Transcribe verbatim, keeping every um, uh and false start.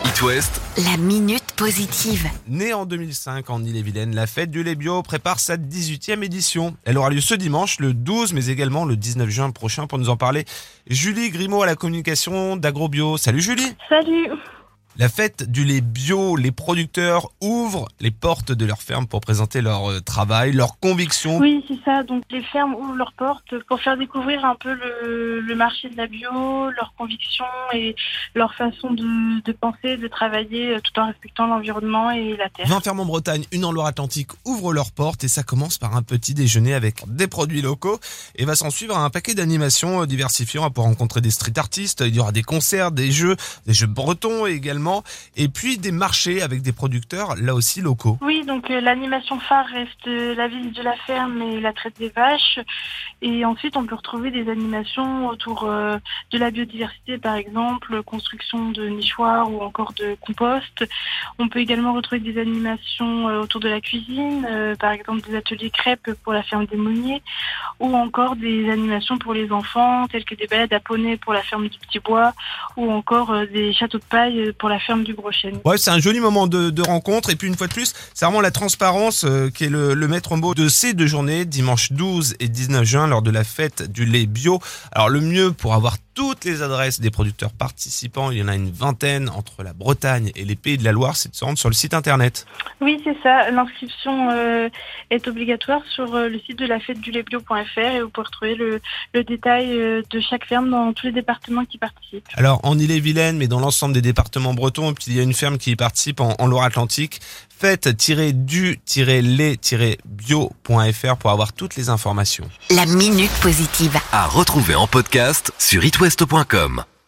It West, La minute positive. Née en deux mille cinq en Ille-et-Vilaine, la fête du lait bio prépare sa dix-huitième édition. Elle aura lieu ce dimanche, le douze, mais également le dix-neuf juin prochain. Pour nous en parler, Julie Grimaud à la communication d'AgroBio. Salut Julie. Salut. La fête du lait bio, les producteurs ouvrent les portes de leur ferme pour présenter leur euh, travail, leurs convictions. Oui, c'est ça. Donc les fermes ouvrent leurs portes pour faire découvrir un peu le, le marché de la bio, leurs convictions et leur façon de, de penser, de travailler euh, tout en respectant l'environnement et la terre. vingt fermes en Bretagne, une en Loire-Atlantique ouvrent leurs portes et ça commence par un petit déjeuner avec des produits locaux et va s'en suivre un paquet d'animations diversifiant pour rencontrer des street artistes. Il y aura des concerts, des jeux, des jeux bretons également. Et puis des marchés avec des producteurs, là aussi locaux. Oui, donc euh, l'animation phare reste euh, la visite de la ferme et la traite des vaches. Et ensuite, on peut retrouver des animations autour euh, de la biodiversité, par exemple, construction de nichoirs ou encore de compost. On peut également retrouver des animations euh, autour de la cuisine, euh, par exemple des ateliers crêpes pour la ferme des Monniers, ou encore des animations pour les enfants, telles que des balades à poney pour la ferme du Petit Bois, ou encore euh, des châteaux de paille pour la ferme du Gros-Chêne. Ouais, c'est un joli moment de, de rencontre. Et puis une fois de plus, c'est vraiment la transparence euh, qui est le, le maître mot de ces deux journées, dimanche douze et dix-neuf juin, lors de la fête du lait bio. Alors le mieux pour avoir toutes les adresses des producteurs participants, il y en a une vingtaine entre la Bretagne et les Pays de la Loire, c'est de se rendre sur le site internet. Oui, c'est ça. L'inscription euh, est obligatoire sur euh, le site de la fête du lait bio point f r et vous pouvez retrouver le, le détail euh, de chaque ferme dans tous les départements qui participent. Alors en Ille-et-Vilaine, mais dans l'ensemble des départements bretons, et puis il y a une ferme qui y participe en, en Loire-Atlantique. Fête-du-lait-bio point f r pour avoir toutes les informations. La minute positive. à retrouver en podcast sur it west point com.